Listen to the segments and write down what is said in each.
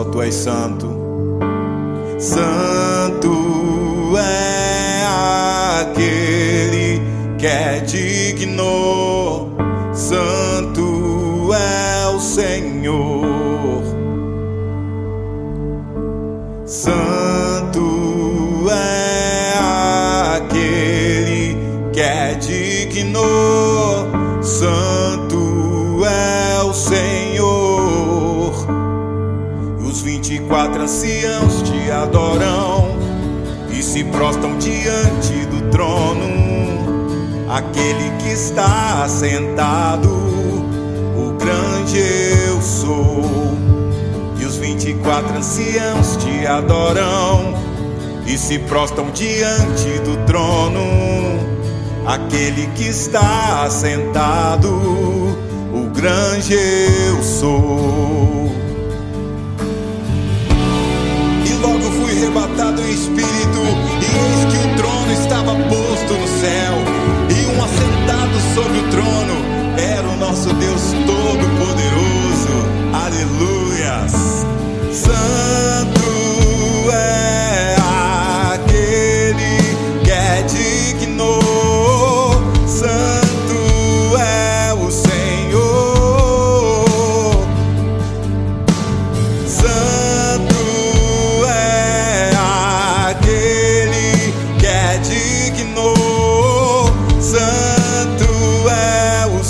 só tu és santo. Santo é aquele que é digno, santo é o Senhor. Santo é aquele que é digno, santo é o Senhor. E os 24 anciãos te adoram e se prostram diante do trono, aquele que está sentado, o grande eu sou. E os 24 anciãos te adoram e se prostram diante do trono, aquele que está sentado, o grande eu sou. E logo fui arrebatado em espírito, e eis que o trono estava posto no céu, e um assentado sobre o trono era o nosso Deus Todo-Poderoso. Aleluias! Santo é aquele que é digno, santo é o Senhor. Santo é aquele que é digno, santo é o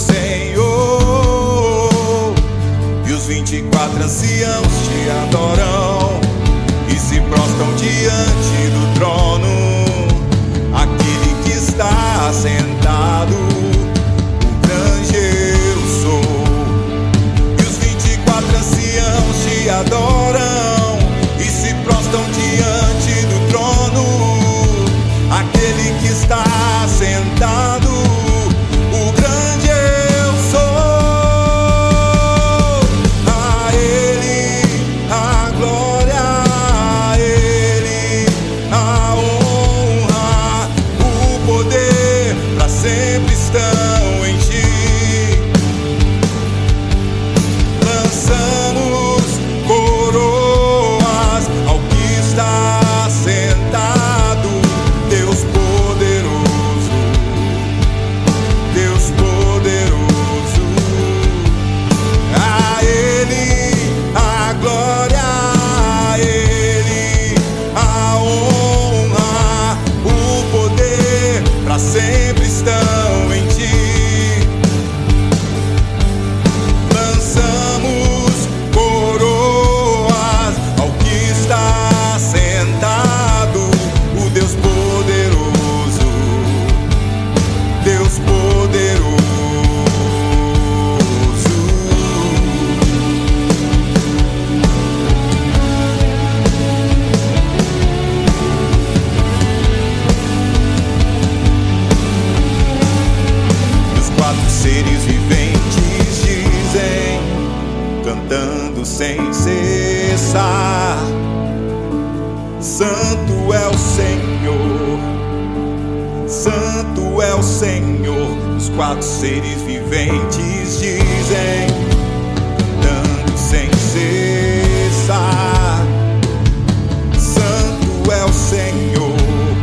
Senhor. E os 24 anciãos te adoram e se prostram diante do trono, aquele que está sentado, o grande eu sou. E os 24 anciãos te adoram e se prostram diante do trono, aquele que está sentado, o grande eu sou. A Ele a glória, a Ele a honra, o poder para sempre estão em ti. Lançamos coroas ao que está sentado, Deus poderoso, Deus poderoso. A Ele a glória, a Ele a honra, o poder para sempre estão em ti. Lançamos coroas ao que está sentado, o Deus poderoso, Deus poderoso. E os 4 seres viventes dizem, cantando sem cessar: Santo é o Senhor, Santo é o Senhor. Os 4 seres viventes dizem, cantando sem cessar: Santo é o Senhor,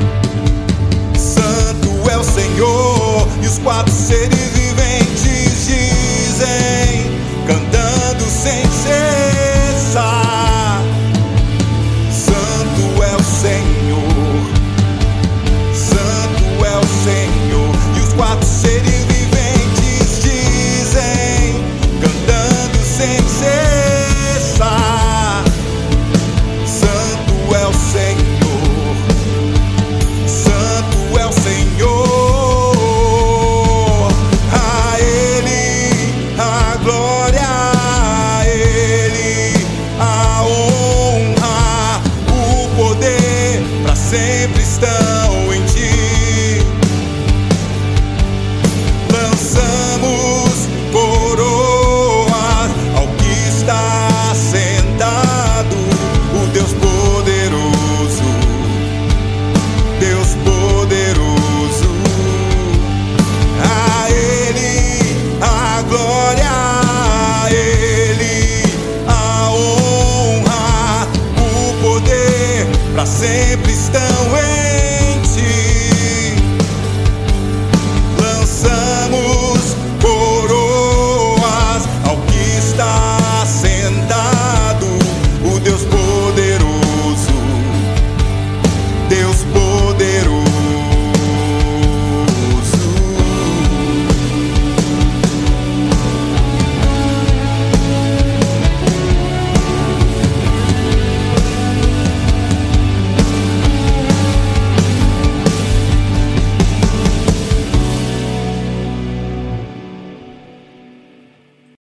Santo é o Senhor. E os 4 seres viventes dizem, cantando sem cessar: Santo é o Senhor, Santo é o Senhor. E os 4 seres viventes dizem, cantando sem cessar: Santo é o Senhor, Santo é o Senhor. A Ele a glória, a Ele a honra, o poder para sempre